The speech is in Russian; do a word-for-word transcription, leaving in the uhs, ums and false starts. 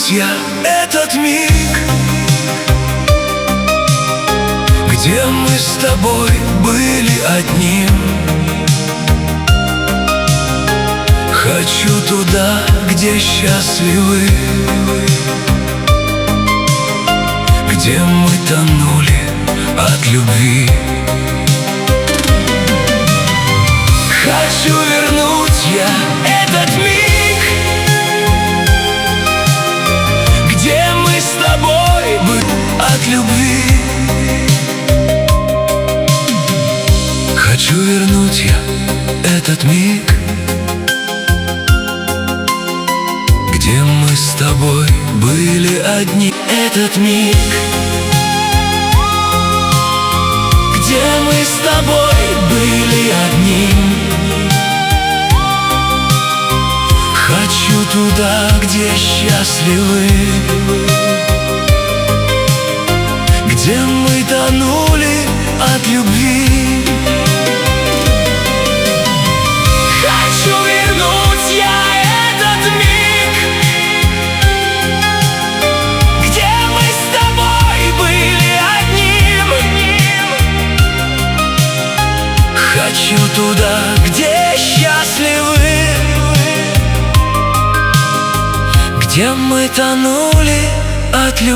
вернуть я этот миг, где мы с тобой были одним. Хочу туда, где счастливы, где мы тонули от любви. Хочу вернуть я этот миг, где мы с тобой были от любви. Хочу вернуть я этот миг, где мы с тобой были одни. Этот миг, где мы с тобой были одни. Хочу туда, где счастливы, где мы тонули от любви. Хочу вернуть я этот миг, где мы с тобой были одним. Хочу туда, где счастливы, где мы тонули от любви.